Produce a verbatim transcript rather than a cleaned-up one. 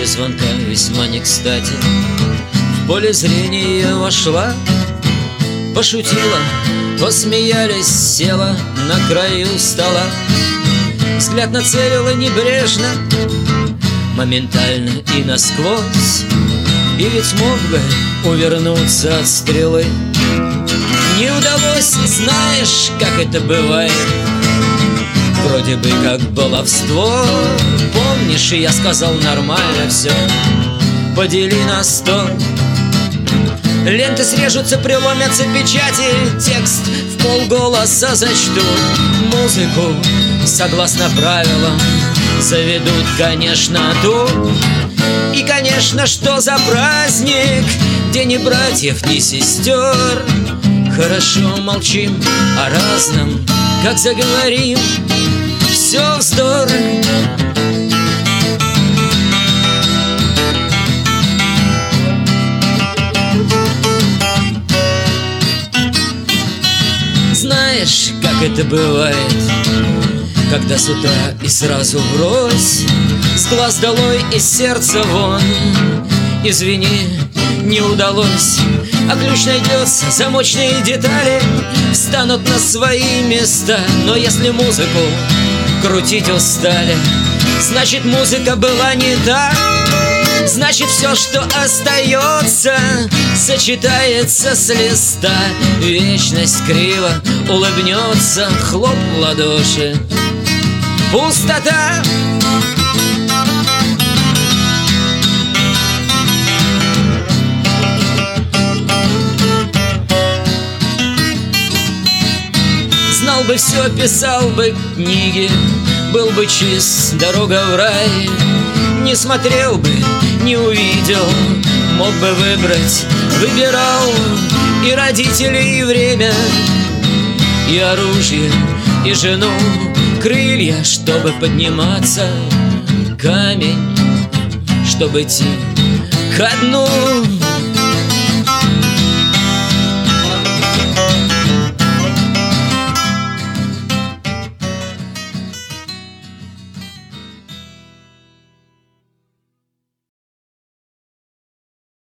После звонка весьма не кстати в поле зрения вошла, пошутила, посмеялись, села на краю стола. Взгляд нацелила небрежно, моментально и насквозь. И ведь мог бы увернуться от стрелы. Не удалось, знаешь, как это бывает, вроде бы как баловство. Помнишь, и я сказал: нормально все, подели на сто. Ленты срежутся, преломятся печати, текст в полголоса зачтут. Музыку, согласно правилам, заведут, конечно, тут. И, конечно, что за праздник, где ни братьев, ни сестер. Хорошо молчим о разном, как заговорим, все вздор. Знаешь, как это бывает, когда с утра и сразу врозь, с глаз долой и сердца вон. Извини, не удалось, а ключ найдется, замочные детали встанут на свои места. Но если музыку крутить устали, значит, музыка была не та. Значит, все, что остается, сочетается с листа. Вечность криво улыбнется, хлоп в ладоши. Пустота. Знал бы все, писал бы книги, был бы чист, дорога в рай. Не смотрел бы, не увидел, мог бы выбрать, выбирал. И родителей, и время, и оружие, и жену, крылья, чтобы подниматься, камень, чтобы идти ко дну.